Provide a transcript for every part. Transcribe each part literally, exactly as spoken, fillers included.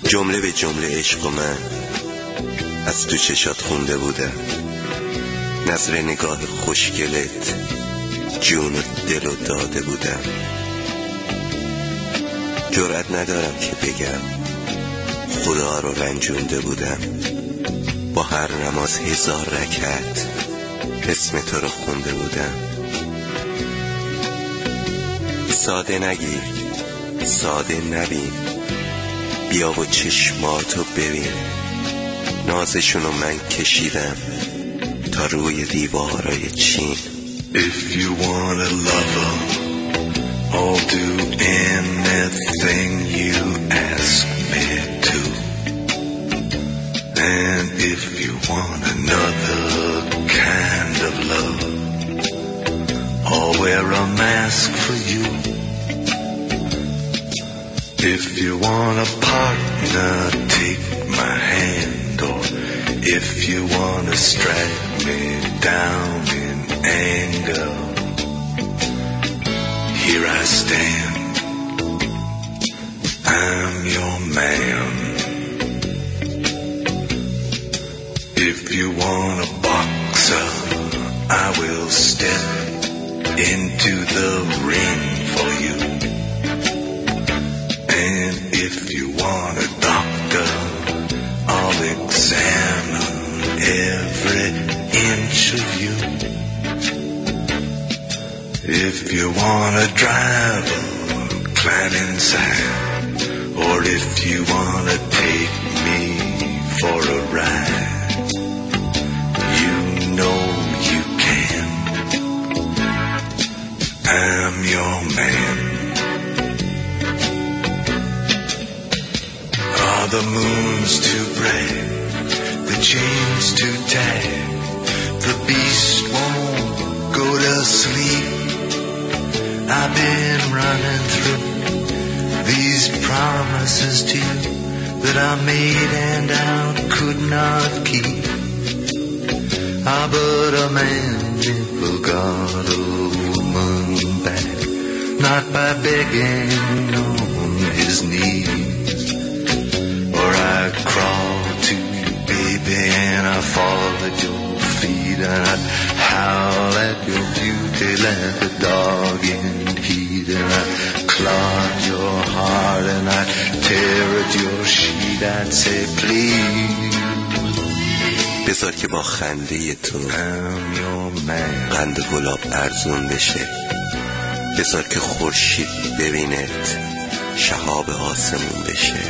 جمله به جمله عشق و من از تو چشات خونده بودم، نظر نگاه خوشگلت جون و دل و داده بودم. جرأت ندارم که بگم خدا رو رنجونده بودم، با هر نماز هزار رکعت اسم تو رو خونده بودم. ساده نگیر، ساده نبین، بیا و چشماتو ببین، نازشونو من کشیدم تا روی دیوارای چین. If you want a lover, I'll do anything you ask me to. And if you want another kind of love, I'll wear a mask for you. If you want a partner, take my hand. Or if you want to strike me down in anger, here I stand, I'm your man. If you want a boxer, I will step into the ring for you. And if you want a doctor, I'll examine every inch of you. If you want a driver, climb inside. Or if you want to take me for a ride, you know you can. I'm your man. Are the moons too bright? The chains too tight? The beast won't go to sleep. I've been running through these promises to you that I made and I could not keep. Ah, but a man never got a woman back, not by begging on his knees. Or I crawled to you, baby, and I fall at your feet, and I'd howl at your beauty like a dog in heat, and I'd claw at your heart, and I'd tear at your sheet. I'd say please, بذار که با خنده تو I'm your man. قند گلاب ارزون بشه، بذار که خورشید ببینت شهاب آسمون بشه،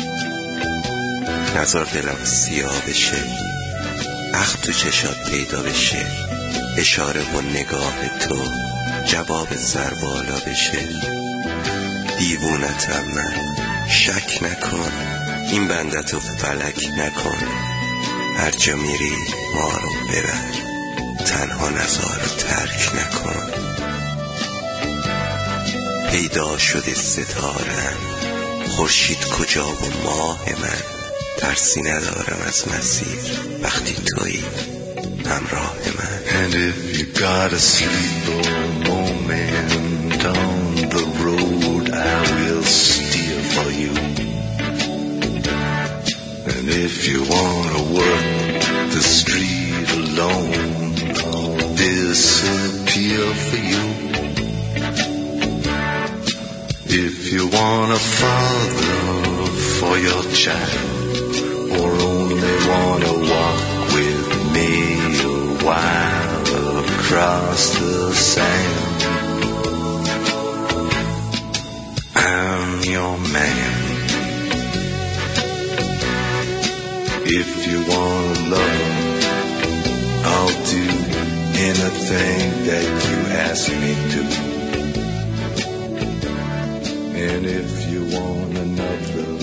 نظر دلم سیاه بشه، اخ تو چشات پیدا بشه، اشاره و نگاه تو جواب سر بالا بشه. دیوونتم من، شک نکن، این بندتو فلک نکن، هر جا میری ما رو ببر، تنها نزار رو ترک نکن. پیدا شده ستارم، خورشید کجا و ماه من، ترسی ندارم از مسیر وقتی تویی همراه من. And if you gotta sleep a moment on the road, I will steer for you. And if you wanna work the street alone, I'll disappear for you. If you want a father for your child, or only wanna walk with me a while across the sand, I'm your man. If you want love, I'll do anything that you ask me to. And if you want another